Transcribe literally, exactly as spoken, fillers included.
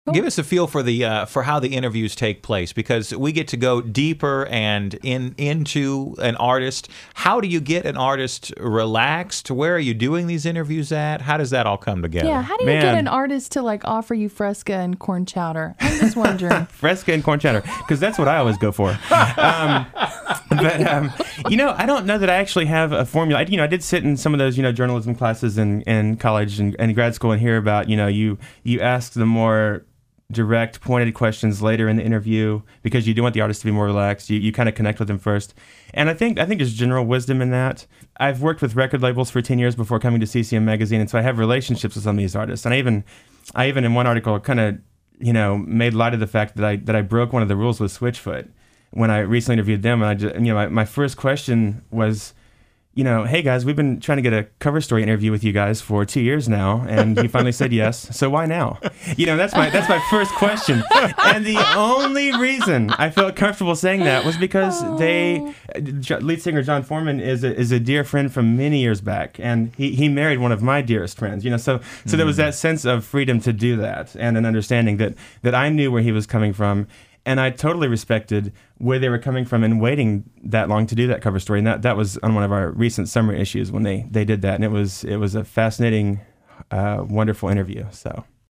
Give us a feel for the uh, for how the interviews take place, because we get to go deeper and in into an artist. How do you get an artist relaxed? Where are you doing these interviews at? How does that all come together? Yeah, how do you Man. get an artist to like offer you Fresca and corn chowder? I'm just wondering. Fresca and corn chowder, because that's what I always go for. Um, but um, you know, I don't know that I actually have a formula. I, you know, I did sit in some of those, you know, journalism classes in, in college and, and grad school and hear about, you know, you you ask the more direct, pointed questions later in the interview because you do want the artist to be more relaxed. You you kind of connect with them first. And I think I think there's general wisdom in that. I've worked with record labels for ten years before coming to C C M Magazine, and so I have relationships with some of these artists. And I even I even in one article kind of, you know, made light of the fact that I that I broke one of the rules with Switchfoot when I recently interviewed them. And I just, you know, my, my first question was, you know, hey guys, we've been trying to get a cover story interview with you guys for two years now, and you finally said yes. So why now? You know, that's my that's my first question. And the only reason I felt comfortable saying that was because they, lead singer John Foreman is a, is a dear friend from many years back, and he, he married one of my dearest friends. You know, so so there was that sense of freedom to do that, and an understanding that that I knew where he was coming from. And I totally respected where they were coming from and waiting that long to do that cover story. And that, that was on one of our recent summer issues when they, they did that. And it was it was a fascinating, uh, wonderful interview. So